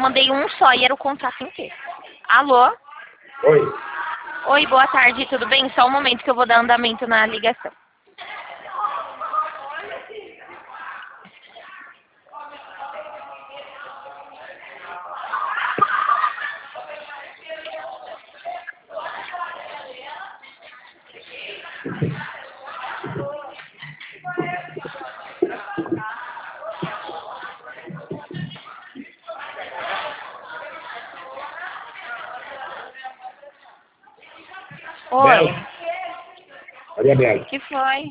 mandei um só e era o contrato inteiro. Alô? Oi. Oi, boa tarde, tudo bem? Só um momento que eu vou dar andamento na ligação. Oi. Bela. Cadê a Bela? Que foi?